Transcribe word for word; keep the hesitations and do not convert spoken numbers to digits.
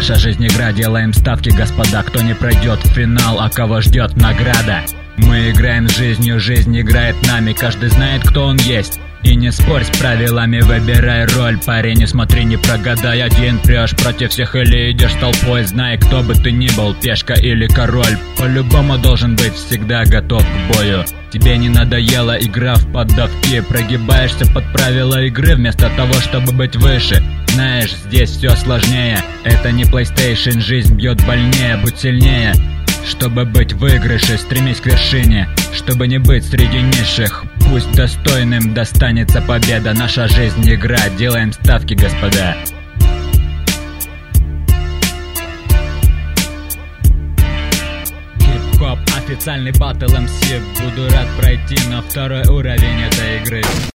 Наша жизнь игра, делаем ставки, господа. Кто не пройдет в финал, а кого ждет награда. Мы играем с жизнью, жизнь играет нами. Каждый знает, кто он есть. И не спорь с правилами, выбирай роль. Парень, не смотри, не прогадай. Один прешь против всех или идешь толпой. Знай, кто бы ты ни был, пешка или король. По-любому должен быть всегда готов к бою. Тебе не надоела игра в поддавки. Прогибаешься под правила игры вместо того, чтобы быть выше. Знаешь, здесь все сложнее. Это не PlayStation, жизнь бьет больнее. Будь сильнее, чтобы быть в выигрыше. Стремись к вершине, чтобы не быть среди низших. Пусть достойным достанется победа. Наша жизнь игра, делаем ставки, господа. Хип-хоп, официальный батл эм си. Буду рад пройти на второй уровень этой игры.